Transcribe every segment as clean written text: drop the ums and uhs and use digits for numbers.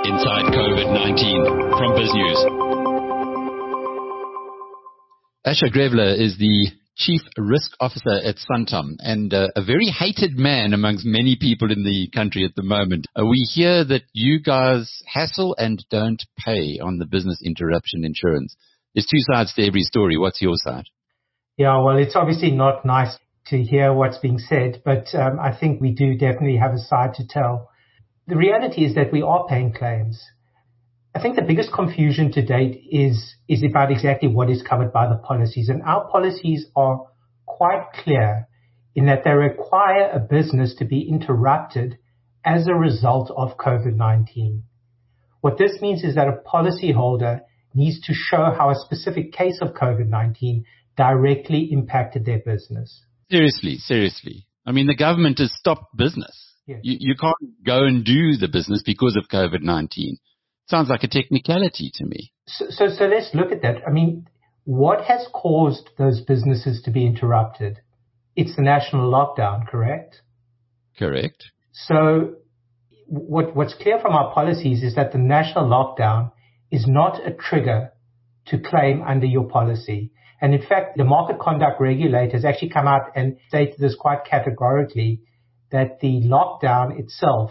Inside COVID-19 from BizNews. Asher Grevler is the Chief Risk Officer at Santam and a very hated man amongst many people in the country at the moment. We hear that you guys hassle and don't pay on the business interruption insurance. There's two sides to every story. What's your side? Yeah, well, it's obviously not nice to hear what's being said, but I think we do definitely have a side to tell. The reality is that we are paying claims. I think the biggest confusion to date is about exactly what is covered by the policies. And our policies are quite clear in that they require a business to be interrupted as a result of COVID-19. What this means is that a policyholder needs to show how a specific case of COVID-19 directly impacted their business. Seriously. I mean, the government has stopped business. Yes. You can't go and do the business because of COVID-19. Sounds like a technicality to me. So let's look at that. I mean, what has caused those businesses to be interrupted? It's the national lockdown, correct? Correct. So what's clear from our policies is that the national lockdown is not a trigger to claim under your policy. And in fact, the market conduct regulator has actually come out and stated this quite categorically, that the lockdown itself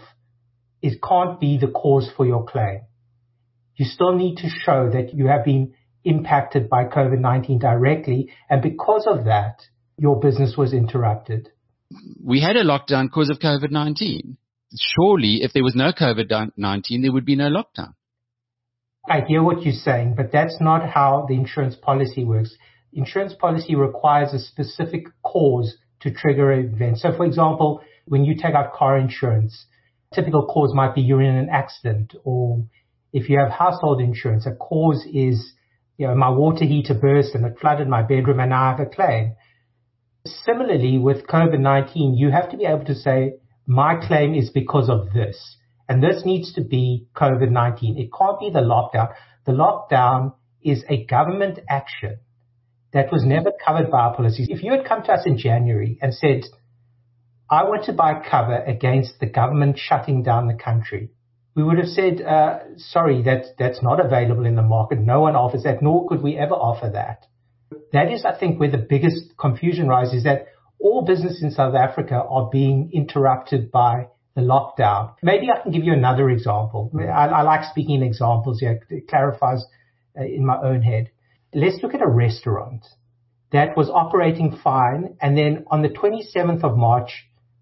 can't be the cause for your claim. You still need to show that you have been impacted by COVID-19 directly, and because of that, your business was interrupted. We had a lockdown because of COVID-19. Surely, if there was no COVID-19, there would be no lockdown. I hear what you're saying, but that's not how the insurance policy works. Insurance policy requires a specific cause to trigger an event. So, for example, when you take out car insurance, typical cause might be you're in an accident, or if you have household insurance, a cause is, my water heater burst and it flooded my bedroom and now I have a claim. Similarly, with COVID-19, you have to be able to say, my claim is because of this. And this needs to be COVID-19. It can't be the lockdown. The lockdown is a government action that was never covered by our policies. If you had come to us in January and said, I want to buy cover against the government shutting down the country, we would have said, sorry, that's not available in the market. No one offers that, nor could we ever offer that. That is, I think, where the biggest confusion rises, that all business in South Africa are being interrupted by the lockdown. Maybe I can give you another example. I like speaking in examples here. It clarifies in my own head. Let's look at a restaurant that was operating fine, and then on the 27th of March,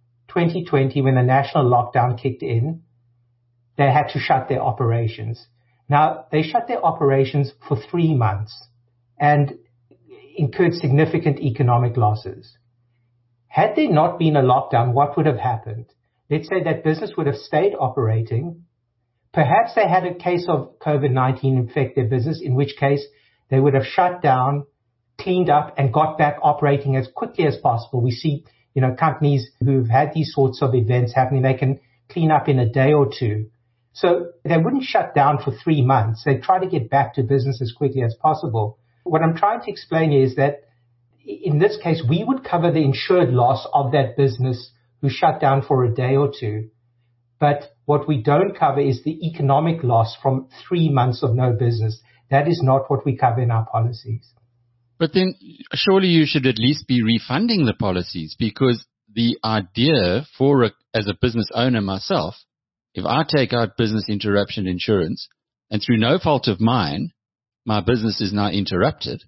2020, when the national lockdown kicked in, they had to shut their operations. Now, they shut their operations for 3 months and incurred significant economic losses. Had there not been a lockdown, what would have happened? Let's say that business would have stayed operating. Perhaps they had a case of COVID-19 infect their business, in which case they would have shut down, cleaned up, and got back operating as quickly as possible. We see, companies who've had these sorts of events happening, they can clean up in a day or two. So they wouldn't shut down for 3 months. They try to get back to business as quickly as possible. What I'm trying to explain is that in this case, we would cover the insured loss of that business who shut down for a day or two. But what we don't cover is the economic loss from 3 months of no business. That is not what we cover in our policies. But then surely you should at least be refunding the policies, because the idea as a business owner myself, if I take out business interruption insurance and through no fault of mine, my business is now interrupted,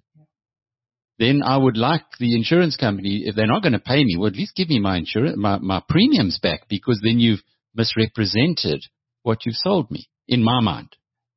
then I would like the insurance company, if they're not going to pay me, well, at least give me my insurance, my premiums back, because then you've misrepresented what you've sold me, in my mind.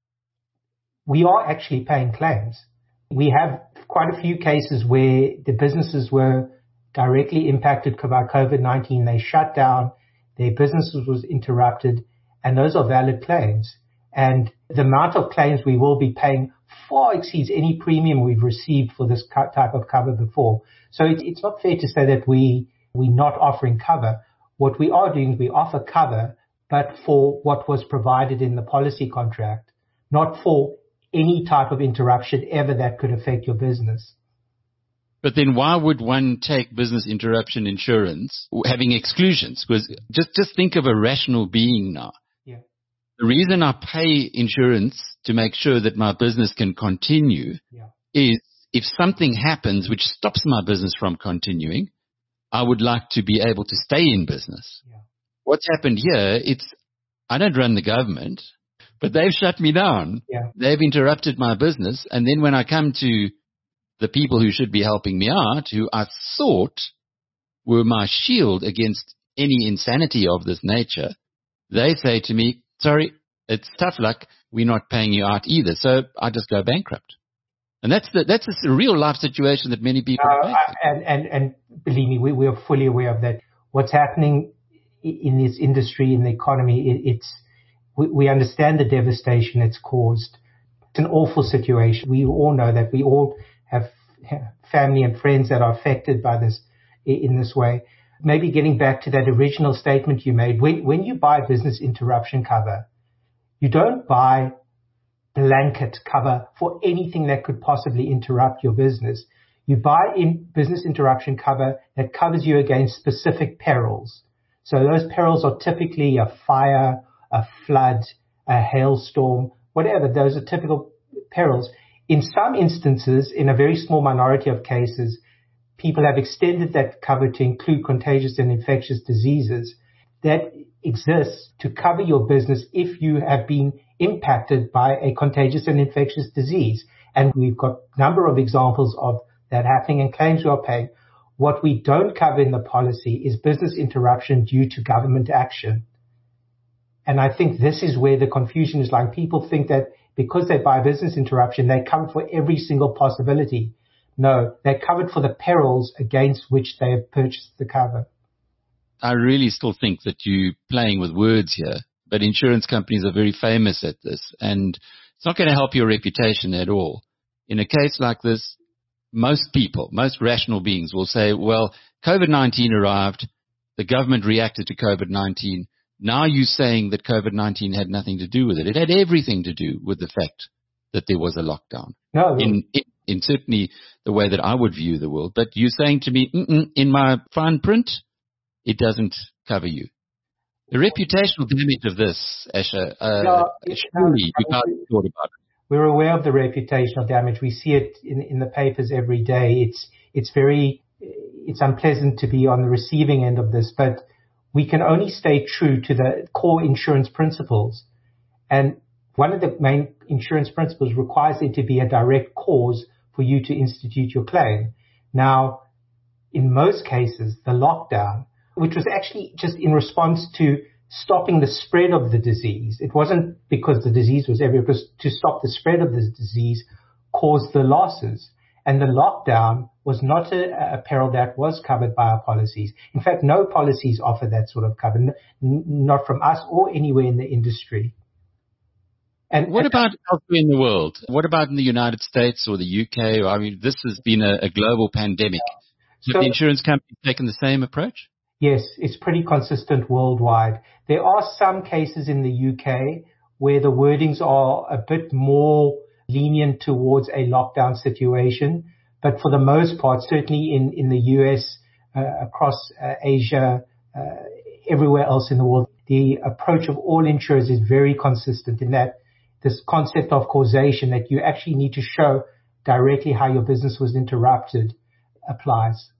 We are actually paying claims. We have quite a few cases where the businesses were directly impacted by COVID-19. They shut down, their businesses was interrupted, and those are valid claims. And the amount of claims we will be paying far exceeds any premium we've received for this type of cover before. So it's not fair to say that we're not offering cover. What we are doing is we offer cover, but for what was provided in the policy contract, not for any type of interruption ever that could affect your business. But then why would one take business interruption insurance having exclusions? Because just think of a rational being now. Yeah. The reason I pay insurance to make sure that my business can continue is if something happens which stops my business from continuing, I would like to be able to stay in business. Yeah. What's happened here, I don't run the government, but they've shut me down. Yeah. They've interrupted my business. And then when I come to the people who should be helping me out, who I thought were my shield against any insanity of this nature, they say to me, sorry, it's tough luck. We're not paying you out either. So I just go bankrupt. And that's a real life situation that many people face. And believe me, we are fully aware of that. What's happening in this industry, in the economy, we understand the devastation it's caused. It's an awful situation. We all know that. We all have family and friends that are affected by this in this way. Maybe getting back to that original statement you made, when you buy business interruption cover, you don't buy blanket cover for anything that could possibly interrupt your business. You buy in business interruption cover that covers you against specific perils. So those perils are typically a fire, a flood, a hailstorm, whatever. Those are typical perils. In some instances, in a very small minority of cases, people have extended that cover to include contagious and infectious diseases that exists to cover your business if you have been impacted by a contagious and infectious disease. And we've got a number of examples of that happening and claims we are paying. What we don't cover in the policy is business interruption due to government action. And I think this is where the confusion is lying. People think that because they buy business interruption, they're covered for every single possibility. No, they're covered for the perils against which they have purchased the cover. I really still think that you're playing with words here, but insurance companies are very famous at this, and it's not going to help your reputation at all. In a case like this, most people, most rational beings will say, well, COVID-19 arrived, the government reacted to COVID-19. Now you're saying that COVID-19 had nothing to do with it. It had everything to do with the fact that there was a lockdown. No. In certainly the way that I would view the world. But you're saying to me, in my fine print, it doesn't cover you. The reputational damage of this, Asher, surely you guys thought about it. We're aware of the reputational damage. We see it in the papers every day. It's unpleasant to be on the receiving end of this, but we can only stay true to the core insurance principles. And one of the main insurance principles requires there to be a direct cause for you to institute your claim. Now, in most cases, the lockdown, which was actually just in response to stopping the spread of the disease. It wasn't because the disease was everywhere, because to stop the spread of the disease caused the losses. And the lockdown was not a peril that was covered by our policies. In fact, no policies offer that sort of cover, not from us or anywhere in the industry. And what about elsewhere in the world? What about in the United States or the UK? I mean, this has been a global pandemic. Have the insurance companies taken the same approach? Yes, it's pretty consistent worldwide. There are some cases in the UK where the wordings are a bit more lenient towards a lockdown situation. But for the most part, certainly in the US, across Asia, everywhere else in the world, the approach of all insurers is very consistent in that this concept of causation, that you actually need to show directly how your business was interrupted, applies.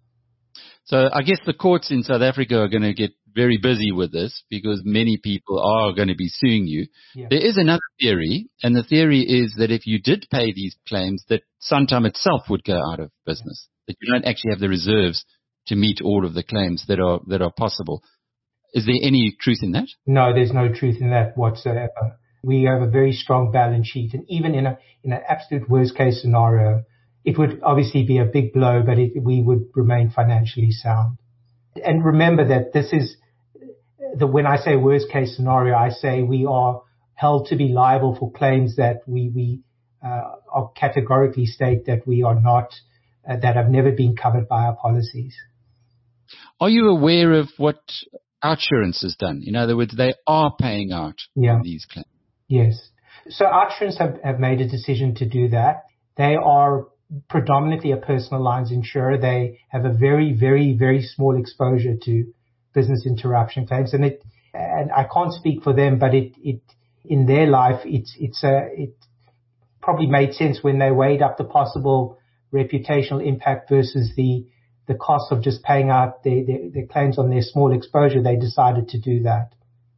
So I guess the courts in South Africa are going to get very busy with this because many people are going to be suing you. Yeah. There is another theory, and the theory is that if you did pay these claims, that Santam itself would go out of business, that you don't actually have the reserves to meet all of the claims that are possible. Is there any truth in that? No, there's no truth in that whatsoever. We have a very strong balance sheet, and even in an absolute worst case scenario, it would obviously be a big blow, but we would remain financially sound. And remember that this is when I say worst case scenario, I say we are held to be liable for claims that we are categorically state that we are not, that have never been covered by our policies. Are you aware of what OUTsurance has done? In other words, they are paying out these claims. Yes. So OUTsurance have made a decision to do that. They are predominantly a personal lines insurer. They have a very, very, very small exposure to business interruption claims. And and I can't speak for them, but it in their life, it probably made sense when they weighed up the possible reputational impact versus the cost of just paying out their claims on their small exposure. They decided to do that.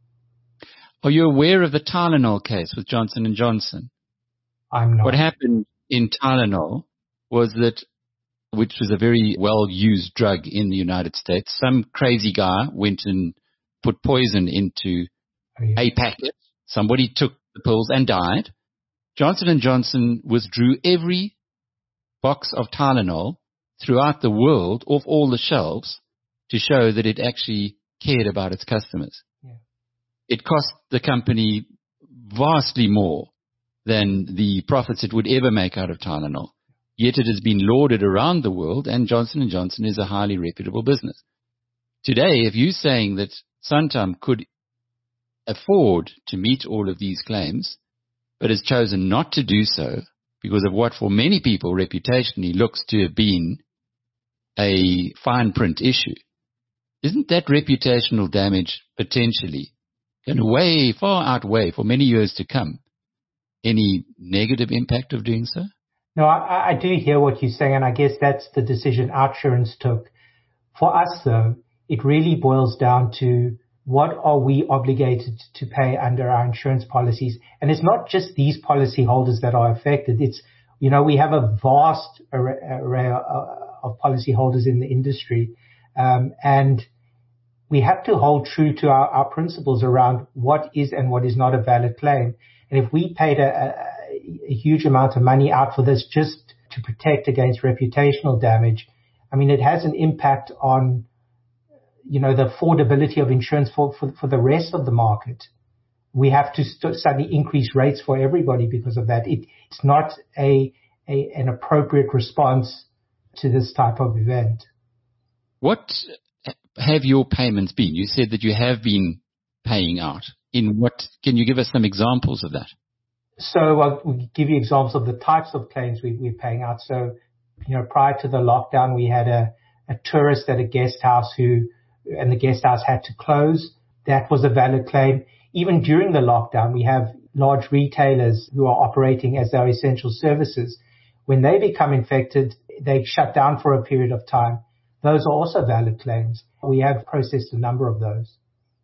Are you aware of the Tylenol case with Johnson & Johnson? I'm not. What happened in Tylenol was that, which was a very well-used drug in the United States, some crazy guy went and put poison into a packet. Somebody took the pills and died. Johnson & Johnson withdrew every box of Tylenol throughout the world off all the shelves to show that it actually cared about its customers. Yeah. It cost the company vastly more than the profits it would ever make out of Tylenol. Yet it has been lauded around the world, and Johnson & Johnson is a highly reputable business. Today, if you're saying that Santam could afford to meet all of these claims, but has chosen not to do so because of what for many people reputationally looks to have been a fine print issue, isn't that reputational damage potentially going to far outweigh for many years to come any negative impact of doing so? No, I do hear what you're saying, and I guess that's the decision OUTsurance took. For us, though, it really boils down to what are we obligated to pay under our insurance policies. And it's not just these policy holders that are affected. It's, we have a vast array of policy holders in the industry. And we have to hold true to our principles around what is and what is not a valid claim. And if we paid a huge amount of money out for this just to protect against reputational damage, I mean, it has an impact on, the affordability of insurance for the rest of the market. We have to suddenly increase rates for everybody because of that. It's not an appropriate response to this type of event. What have your payments been? You said that you have been paying out. In what? Can you give us some examples of that? So I'll give you examples of the types of claims we're paying out. So, prior to the lockdown, we had a tourist at a guest house and the guest house had to close. That was a valid claim. Even during the lockdown, we have large retailers who are operating as their essential services. When they become infected, they shut down for a period of time. Those are also valid claims. We have processed a number of those.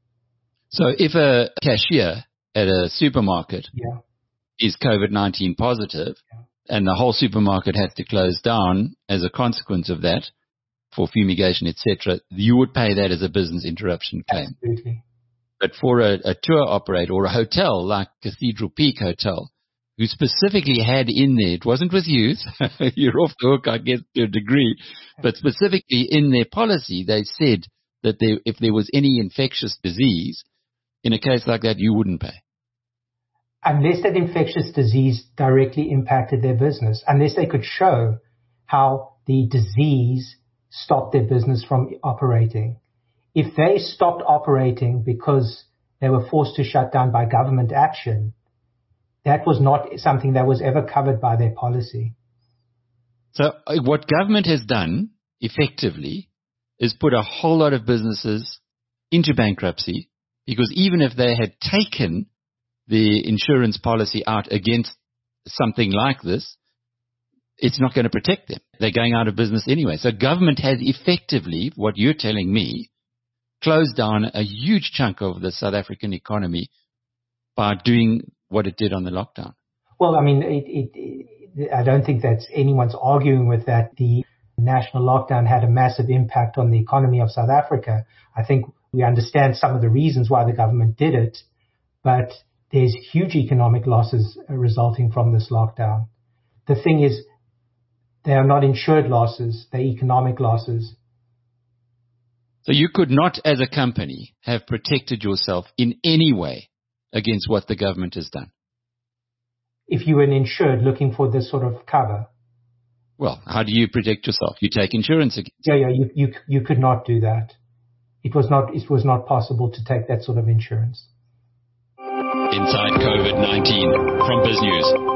So if a cashier at a supermarket is COVID-19 positive and the whole supermarket has to close down as a consequence of that for fumigation, etc., you would pay that as a business interruption claim. Absolutely. But for a tour operator or a hotel like Cathedral Peak Hotel, who specifically had in there, it wasn't with youth, you're off the hook, I guess, to a degree, but specifically in their policy, they said that if there was any infectious disease, in a case like that, you wouldn't pay. Unless that infectious disease directly impacted their business, unless they could show how the disease stopped their business from operating. If they stopped operating because they were forced to shut down by government action, that was not something that was ever covered by their policy. So what government has done effectively is put a whole lot of businesses into bankruptcy, because even if they had taken the insurance policy out against something like this, it's not going to protect them. They're going out of business anyway. So government has effectively, what you're telling me, closed down a huge chunk of the South African economy by doing what it did on the lockdown. Well, I mean, I don't think that's anyone's arguing with that. The national lockdown had a massive impact on the economy of South Africa. I think we understand some of the reasons why the government did it, but there's huge economic losses resulting from this lockdown. The thing is, they are not insured losses, they're economic losses. So you could not, as a company, have protected yourself in any way against what the government has done? If you were an insured looking for this sort of cover. Well, how do you protect yourself? You take insurance against it. Yeah, you could not do that. It was not possible to take that sort of insurance. Inside COVID-19 from BizNews.